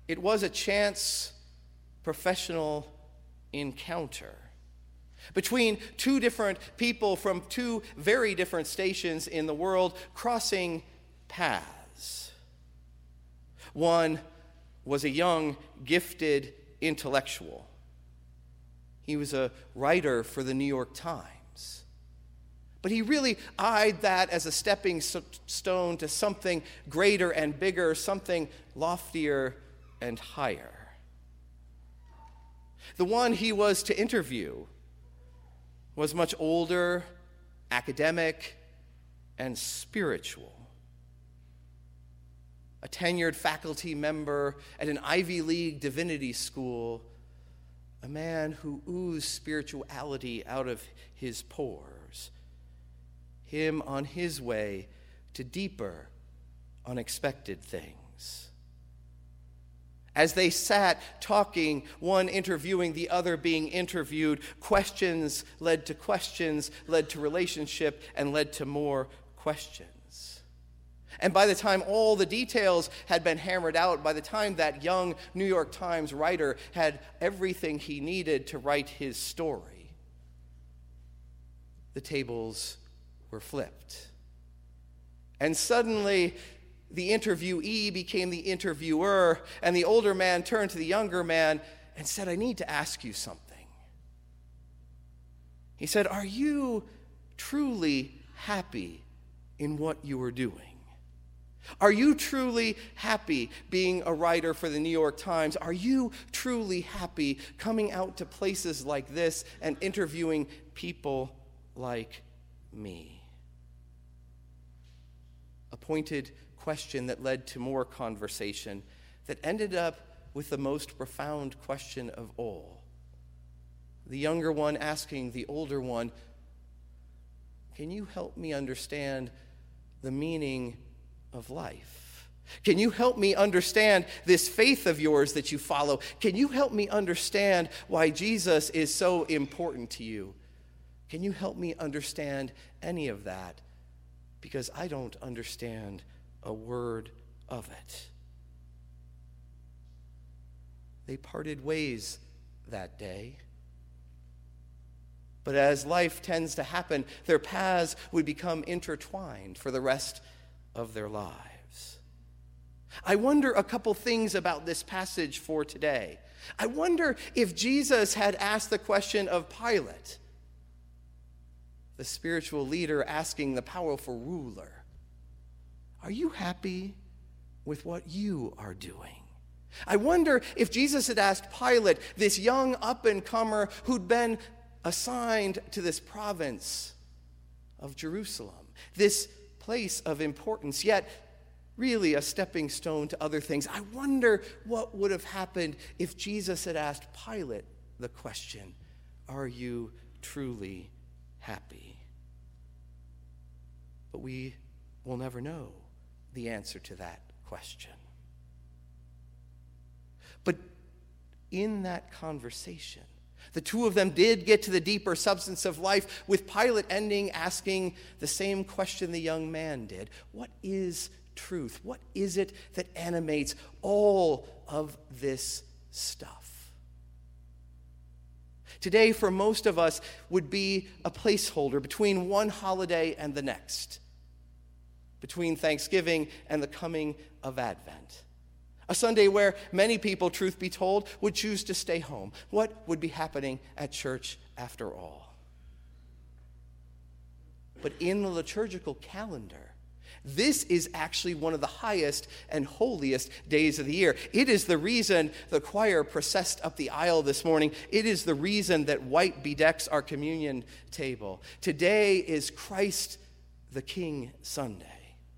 It was a chance professional encounter between two different people from two very different stations in the world crossing paths. One was a young, gifted intellectual. He was a writer for the New York Times. But he really eyed that as a stepping stone to something greater and bigger, something loftier and higher. The one he was to interview was much older, academic, and spiritual. A tenured faculty member at an Ivy League divinity school, a man who oozed spirituality out of his pores. Him on his way to deeper, unexpected things. As they sat talking, one interviewing, the other being interviewed, questions led to relationship, and led to more questions. And by the time all the details had been hammered out, by the time that young New York Times writer had everything he needed to write his story, the tables were flipped. And suddenly, the interviewee became the interviewer, and the older man turned to the younger man and said, "I need to ask you something." He said, "Are you truly happy in what you are doing? Are you truly happy being a writer for the New York Times? Are you truly happy coming out to places like this and interviewing people like me?" A pointed question that led to more conversation that ended up with the most profound question of all. The younger one asking the older one, "Can you help me understand the meaning of life? Can you help me understand this faith of yours that you follow? Can you help me understand why Jesus is so important to you? Can you help me understand any of that? Because I don't understand a word of it." They parted ways that day. But as life tends to happen, their paths would become intertwined for the rest of their lives. I wonder a couple things about this passage for today. I wonder if Jesus had asked the question of Pilate, the spiritual leader asking the powerful ruler, "Are you happy with what you are doing?" I wonder if Jesus had asked Pilate, this young up-and-comer who'd been assigned to this province of Jerusalem, this place of importance, yet really a stepping stone to other things. I wonder what would have happened if Jesus had asked Pilate the question, "Are you truly happy?" But we will never know the answer to that question. But in that conversation, the two of them did get to the deeper substance of life, with Pilate ending asking the same question the young man did. What is truth? What is it that animates all of this stuff? Today, for most of us, would be a placeholder between one holiday and the next, between Thanksgiving and the coming of Advent. A Sunday where many people, truth be told, would choose to stay home. What would be happening at church after all? But in the liturgical calendar, this is actually one of the highest and holiest days of the year. It is the reason the choir processed up the aisle this morning. It is the reason that white bedecks our communion table. Today is Christ the King Sunday.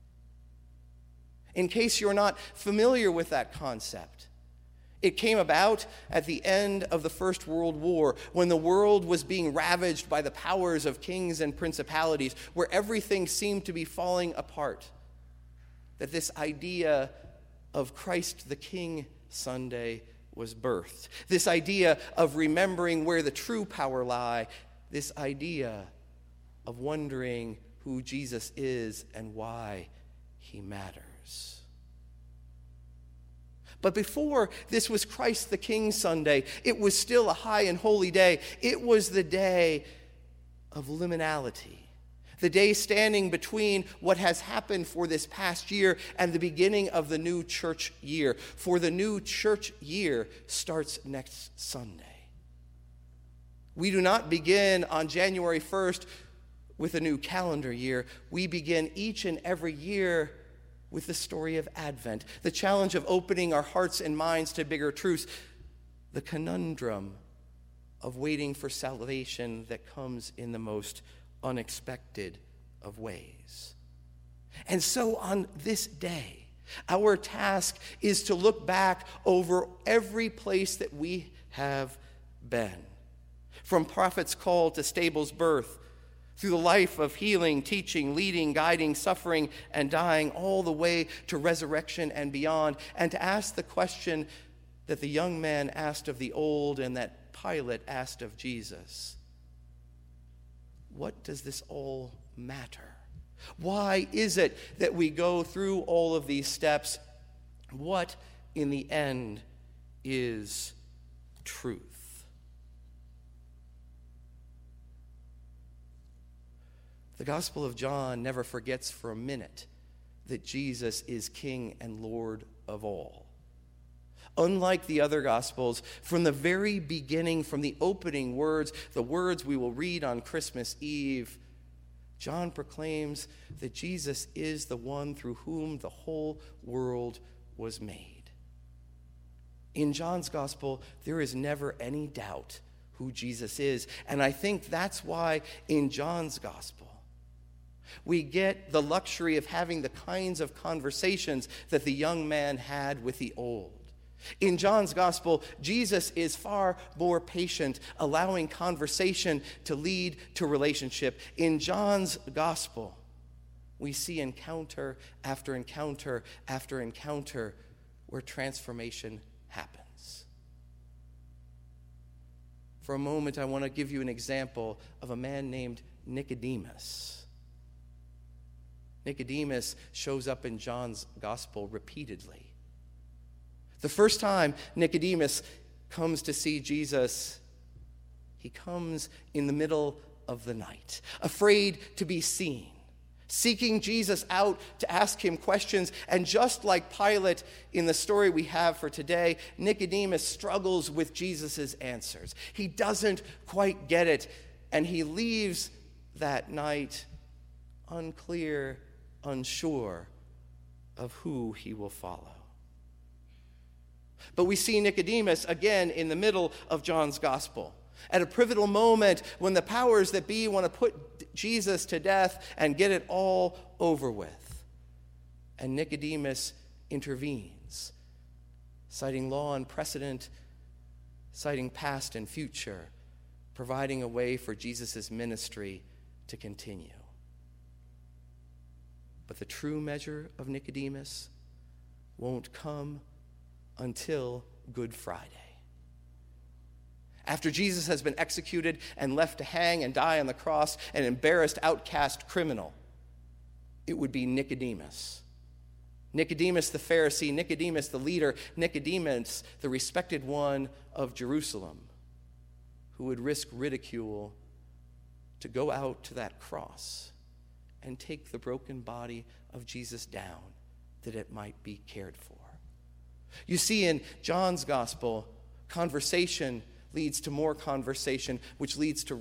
In case you're not familiar with that concept, it came about at the end of the First World War, when the world was being ravaged by the powers of kings and principalities, where everything seemed to be falling apart, that this idea of Christ the King Sunday was birthed. This idea of remembering where the true power lie, this idea of wondering who Jesus is and why he matters. But before this was Christ the King Sunday, it was still a high and holy day. It was the day of liminality, the day standing between what has happened for this past year and the beginning of the new church year. For the new church year starts next Sunday. We do not begin on January 1st with a new calendar year. We begin each and every year with the story of Advent, the challenge of opening our hearts and minds to bigger truths, the conundrum of waiting for salvation that comes in the most unexpected of ways. And so on this day, our task is to look back over every place that we have been. From prophet's call to Stable's birth, through the life of healing, teaching, leading, guiding, suffering, and dying, all the way to resurrection and beyond, and to ask the question that the young man asked of the old and that Pilate asked of Jesus. What does this all matter? Why is it that we go through all of these steps? What, in the end, is truth? The Gospel of John never forgets for a minute that Jesus is King and Lord of all. Unlike the other Gospels, from the very beginning, from the opening words, the words we will read on Christmas Eve, John proclaims that Jesus is the one through whom the whole world was made. In John's Gospel, there is never any doubt who Jesus is. And I think that's why in John's Gospel, we get the luxury of having the kinds of conversations that the young man had with the old. In John's Gospel, Jesus is far more patient, allowing conversation to lead to relationship. In John's Gospel, we see encounter after encounter after encounter where transformation happens. For a moment, I want to give you an example of a man named Nicodemus. Nicodemus shows up in John's Gospel repeatedly. The first time Nicodemus comes to see Jesus, he comes in the middle of the night, afraid to be seen, seeking Jesus out to ask him questions. And just like Pilate in the story we have for today, Nicodemus struggles with Jesus' answers. He doesn't quite get it, and he leaves that night unclear, unsure of who he will follow. But we see Nicodemus again in the middle of John's Gospel, at a pivotal moment when the powers that be want to put Jesus to death and get it all over with. And Nicodemus intervenes, citing law and precedent, citing past and future, providing a way for Jesus' ministry to continue. But the true measure of Nicodemus won't come until Good Friday. After Jesus has been executed and left to hang and die on the cross, an embarrassed, outcast criminal, it would be Nicodemus. Nicodemus the Pharisee, Nicodemus the leader, Nicodemus the respected one of Jerusalem, who would risk ridicule to go out to that cross and take the broken body of Jesus down that it might be cared for. You see, in John's Gospel, conversation leads to more conversation, which leads to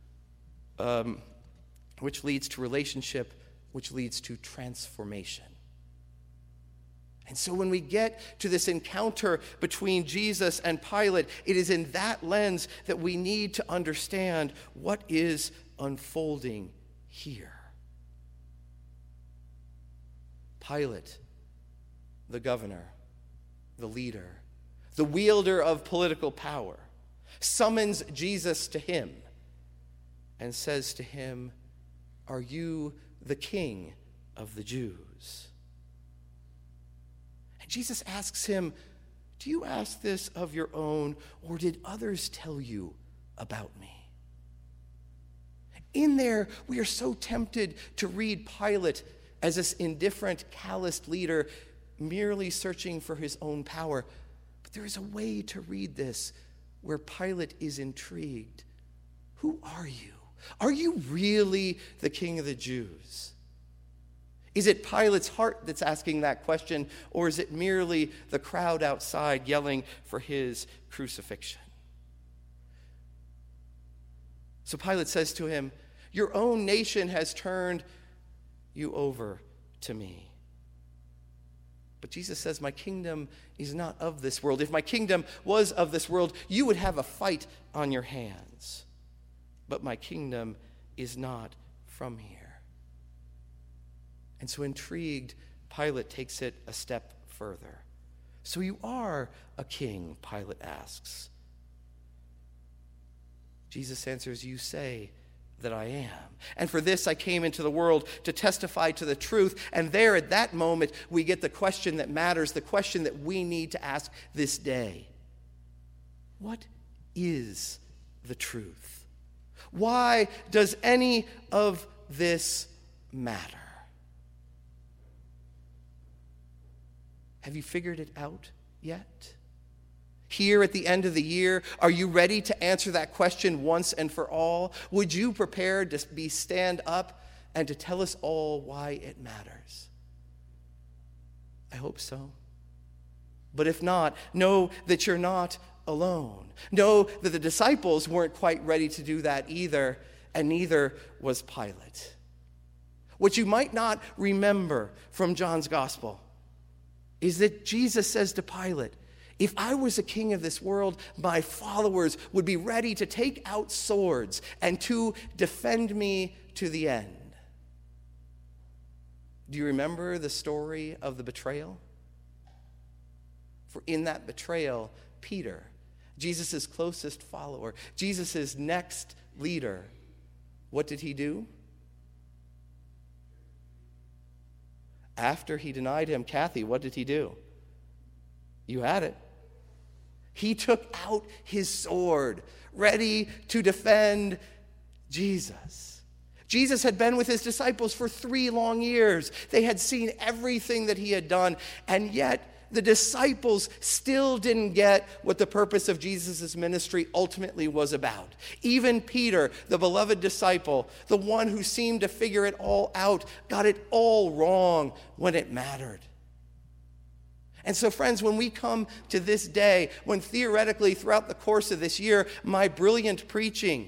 relationship, which leads to transformation. And so when we get to this encounter between Jesus and Pilate, it is in that lens that we need to understand what is unfolding here. Pilate, the governor, the leader, the wielder of political power, summons Jesus to him and says to him, "Are you the king of the Jews?" And Jesus asks him, "Do you ask this of your own, or did others tell you about me?" In there, we are so tempted to read Pilate as this indifferent, calloused leader merely searching for his own power. But there is a way to read this where Pilate is intrigued. Who are you? Are you really the King of the Jews? Is it Pilate's heart that's asking that question, or is it merely the crowd outside yelling for his crucifixion? So Pilate says to him, your own nation has turned you over to me. But Jesus says, my kingdom is not of this world. If my kingdom was of this world, you would have a fight on your hands. But my kingdom is not from here. And so intrigued, Pilate takes it a step further. So you are a king, Pilate asks. Jesus answers, you say that I am. And for this I came into the world to testify to the truth. And there at that moment we get the question that matters, the question that we need to ask this day. What is the truth? Why does any of this matter? Have you figured it out yet? Here at the end of the year, are you ready to answer that question once and for all? Would you prepare to stand up and to tell us all why it matters? I hope so. But if not, know that you're not alone. Know that the disciples weren't quite ready to do that either, and neither was Pilate. What you might not remember from John's gospel is that Jesus says to Pilate, if I was a king of this world, my followers would be ready to take out swords and to defend me to the end. Do you remember the story of the betrayal? For in that betrayal, Peter, Jesus' closest follower, Jesus' next leader, what did he do? After he denied him, Kathy, what did he do? You had it. He took out his sword, ready to defend Jesus. Jesus had been with his disciples for 3 long years. They had seen everything that he had done, and yet the disciples still didn't get what the purpose of Jesus' ministry ultimately was about. Even Peter, the beloved disciple, the one who seemed to figure it all out, got it all wrong when it mattered. And so, friends, when we come to this day, when theoretically throughout the course of this year, my brilliant preaching,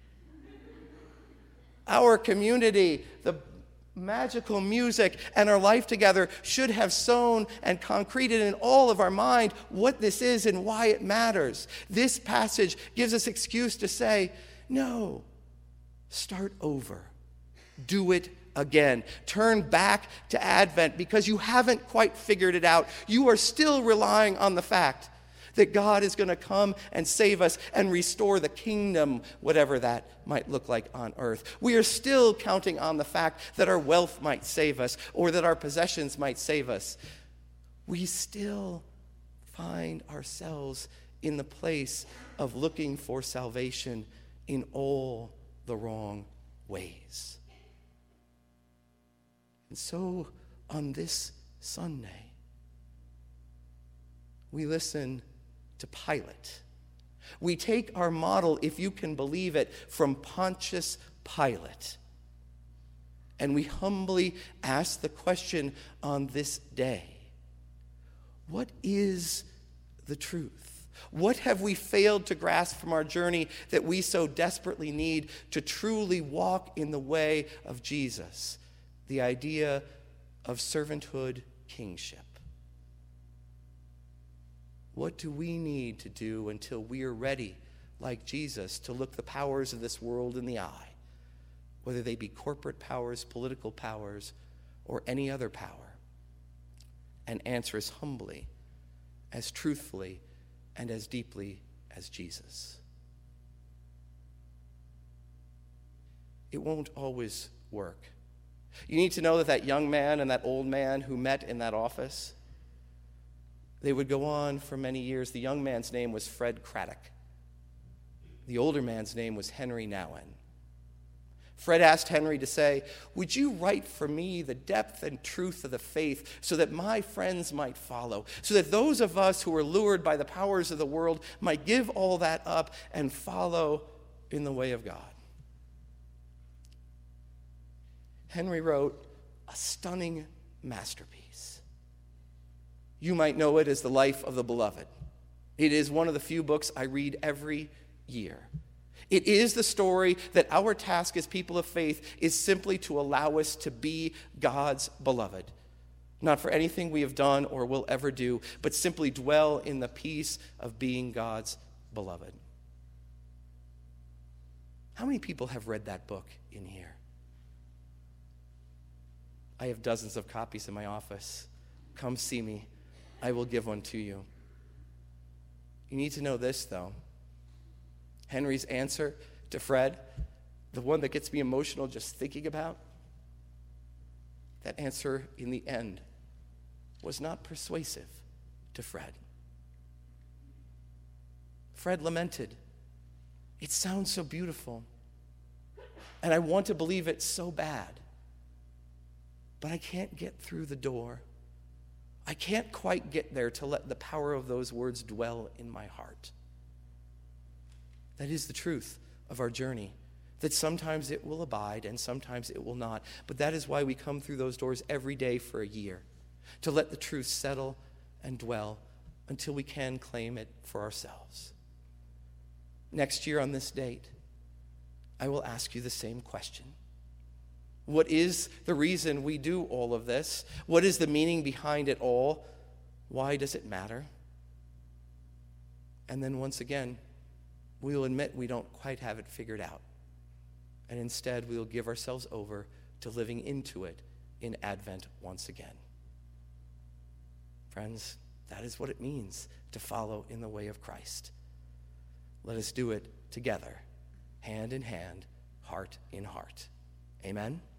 our community, the magical music, and our life together should have sown and concreted in all of our mind what this is and why it matters. This passage gives us excuse to say, no, start over. Do it again. Turn back to Advent because you haven't quite figured it out. You are still relying on the fact that God is going to come and save us and restore the kingdom, whatever that might look like on earth. We are still counting on the fact that our wealth might save us or that our possessions might save us. We still find ourselves in the place of looking for salvation in all the wrong ways. And so on this Sunday, we listen to Pilate. We take our model, if you can believe it, from Pontius Pilate. And we humbly ask the question on this day, what is the truth? What have we failed to grasp from our journey that we so desperately need to truly walk in the way of Jesus? The idea of servanthood kingship. What do we need to do until we are ready, like Jesus, to look the powers of this world in the eye, whether they be corporate powers, political powers, or any other power, and answer as humbly, as truthfully, and as deeply as Jesus? It won't always work. You need to know that that young man and that old man who met in that office, they would go on for many years. The young man's name was Fred Craddock. The older man's name was Henry Nouwen. Fred asked Henry to say, "Would you write for me the depth and truth of the faith so that my friends might follow, so that those of us who are lured by the powers of the world might give all that up and follow in the way of God?" Henry wrote a stunning masterpiece. You might know it as The Life of the Beloved. It is one of the few books I read every year. It is the story that our task as people of faith is simply to allow us to be God's beloved. Not for anything we have done or will ever do, but simply dwell in the peace of being God's beloved. How many people have read that book in here? I have dozens of copies in my office. Come see me. I will give one to you. You need to know this, though. Henry's answer to Fred, the one that gets me emotional just thinking about, that answer in the end was not persuasive to Fred. Fred lamented, "It sounds so beautiful, and I want to believe it so bad, but I can't get through the door. I can't quite get there to let the power of those words dwell in my heart." That is the truth of our journey, that sometimes it will abide and sometimes it will not. But that is why we come through those doors every day for a year, to let the truth settle and dwell until we can claim it for ourselves. Next year on this date, I will ask you the same question. What is the reason we do all of this? What is the meaning behind it all? Why does it matter? And then once again, we will admit we don't quite have it figured out. And instead, we will give ourselves over to living into it in Advent once again. Friends, that is what it means to follow in the way of Christ. Let us do it together, hand in hand, heart in heart. Amen?